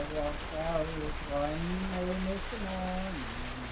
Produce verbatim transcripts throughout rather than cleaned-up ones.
walked out one May morning.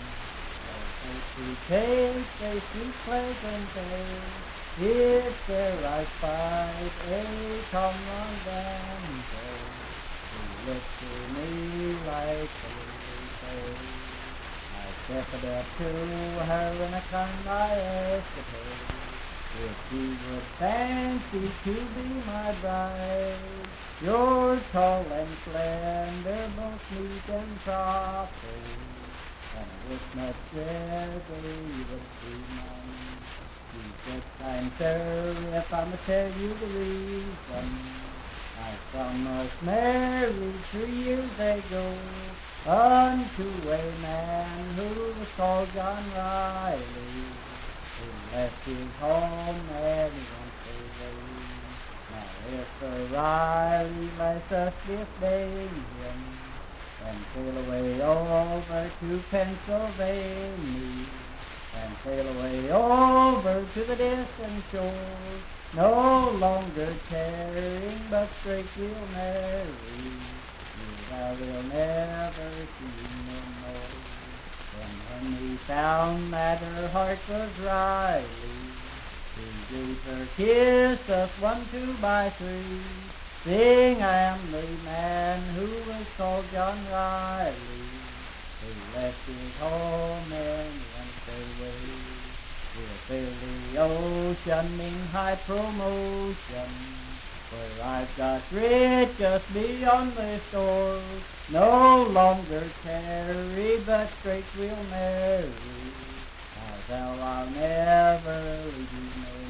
To take a sweet pleasant day, if there I spied a comrade banjo, who looked to me like a little babe. I stepped up to her in a kind of escapade, if she would fancy to be my bride. You're tall and slender, both neat and proper, and I wish much rather you would be mine. You said, kind sir, if I must tell you the reason, I promised married three years ago unto a man who was called John Riley, who left his home and he went away. Now if the Riley lets us disdain him, and sail away over to Pennsylvania, and sail away over to the distant shore, no longer caring but straight we'll marry, thou will never see no more. And when we found that her heart was Riley, we gave her kiss us one, two by three, sing I am the man who was called John Riley, who left his home and went away. We'll sail the ocean in high promotion, where I've got rich just beyond the shore, no longer tarry, but straight we'll marry, now thou I'll never leave you.